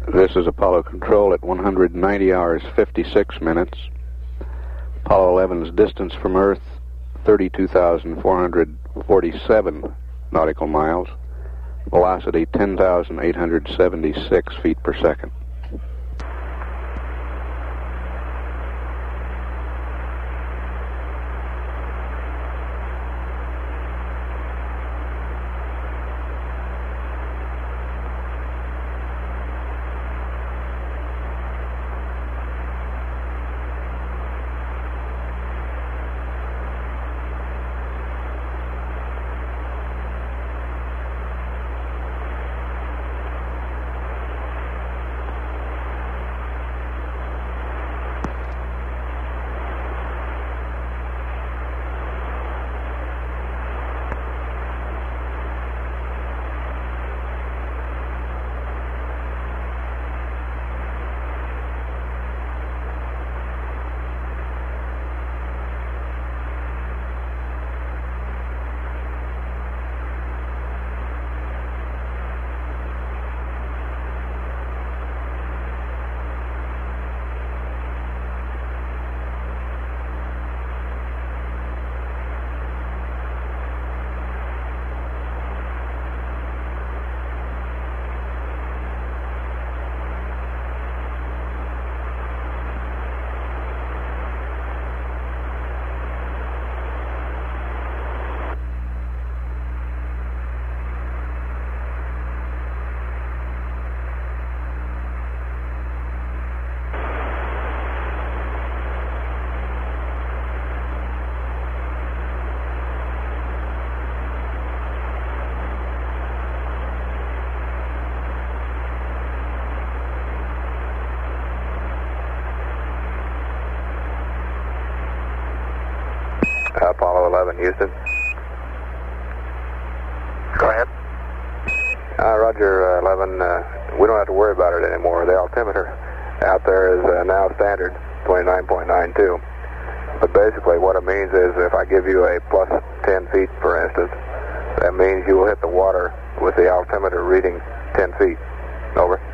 This is Apollo Control at 190 hours 56 minutes. Apollo 11's distance from Earth, 32,447 nautical miles. Velocity, 10,876 feet per second. Apollo 11, Houston. Go ahead. Roger, 11. We don't have to worry about it anymore. The altimeter out there is now standard, 29.92. But basically what it means is if I give you a plus 10 feet, for instance, that means you will hit the water with the altimeter reading 10 feet. Over.